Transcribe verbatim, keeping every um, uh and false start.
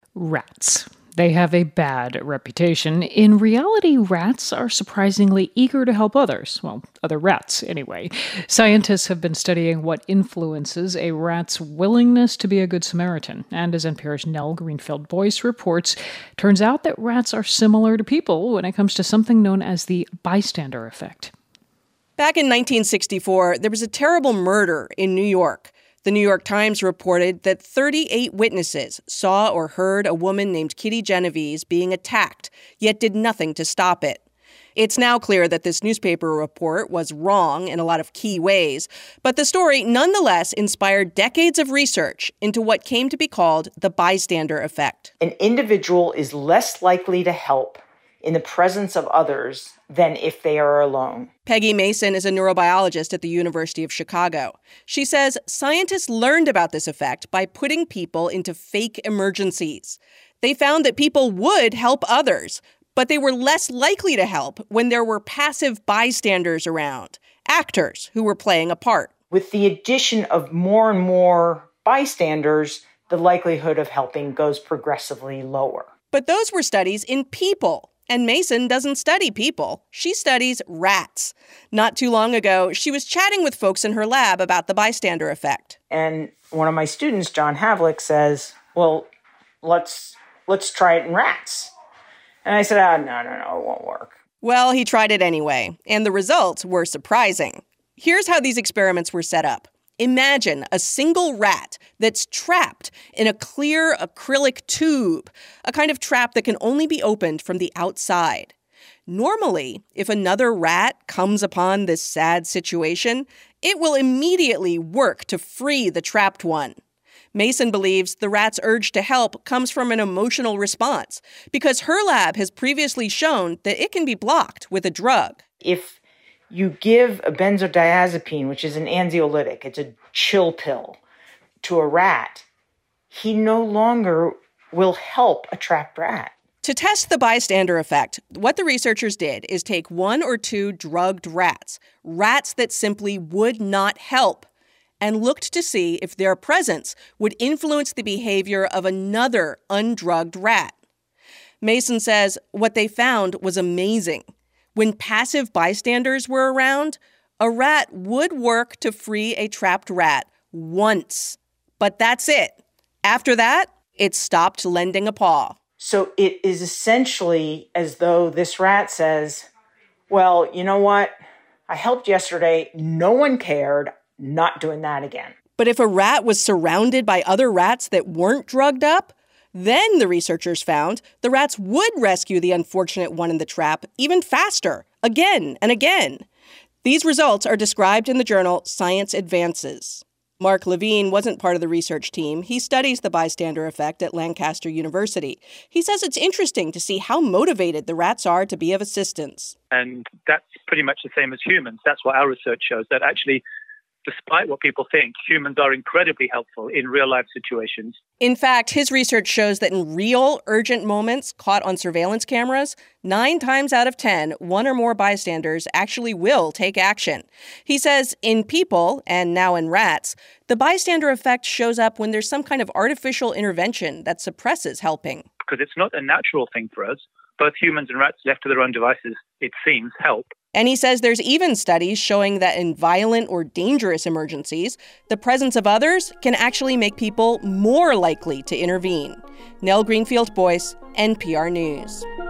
Rats. They have a bad reputation. In reality, rats are surprisingly eager to help others. Well, other rats, anyway. Scientists have been studying what influences a rat's willingness to be a good Samaritan. And as N P R's Nell Greenfield-Boyce reports, turns out that rats are similar to people when it comes to something known as the bystander effect. Back in nineteen sixty-four, there was a terrible murder in New York. The New York Times reported that thirty-eight witnesses saw or heard a woman named Kitty Genovese being attacked, yet did nothing to stop it. It's now clear that this newspaper report was wrong in a lot of key ways, but the story nonetheless inspired decades of research into what came to be called the bystander effect. An individual is less likely to help in the presence of others than if they are alone. Peggy Mason is a neurobiologist at the University of Chicago. She says scientists learned about this effect by putting people into fake emergencies. They found that people would help others, but they were less likely to help when there were passive bystanders around, actors who were playing a part. With the addition of more and more bystanders, the likelihood of helping goes progressively lower. But those were studies in people. And Mason doesn't study people. She studies rats. Not too long ago, she was chatting with folks in her lab about the bystander effect. And one of my students, John Havlick, says, well, let's let's try it in rats. And I said, oh, no, no, no, it won't work. Well, he tried it anyway, and the results were surprising. Here's how these experiments were set up. Imagine a single rat that's trapped in a clear acrylic tube, a kind of trap that can only be opened from the outside. Normally, if another rat comes upon this sad situation, it will immediately work to free the trapped one. Mason believes the rat's urge to help comes from an emotional response because her lab has previously shown that it can be blocked with a drug. If you give a benzodiazepine, which is an anxiolytic, it's a chill pill, to a rat, he no longer will help a trapped rat. To test the bystander effect, what the researchers did is take one or two drugged rats, rats that simply would not help, and looked to see if their presence would influence the behavior of another undrugged rat. Mason says what they found was amazing. When passive bystanders were around, a rat would work to free a trapped rat once. But that's it. After that, it stopped lending a paw. So it is essentially as though this rat says, well, you know what? I helped yesterday. No one cared. Not doing that again. But if a rat was surrounded by other rats that weren't drugged up, then the researchers found the rats would rescue the unfortunate one in the trap even faster, again and again. These results are described in the journal Science Advances. Mark Levine wasn't part of the research team. He studies the bystander effect at Lancaster University. He says it's interesting to see how motivated the rats are to be of assistance. And that's pretty much the same as humans. That's what our research shows, that actually, despite what people think, humans are incredibly helpful in real-life situations. In fact, his research shows that in real, urgent moments caught on surveillance cameras, nine times out of ten, one or more bystanders actually will take action. He says in people, and now in rats, the bystander effect shows up when there's some kind of artificial intervention that suppresses helping. Because it's not a natural thing for us. Both humans and rats left to their own devices, it seems, help. And he says there's even studies showing that in violent or dangerous emergencies, the presence of others can actually make people more likely to intervene. Nell Greenfield-Boyce, N P R News.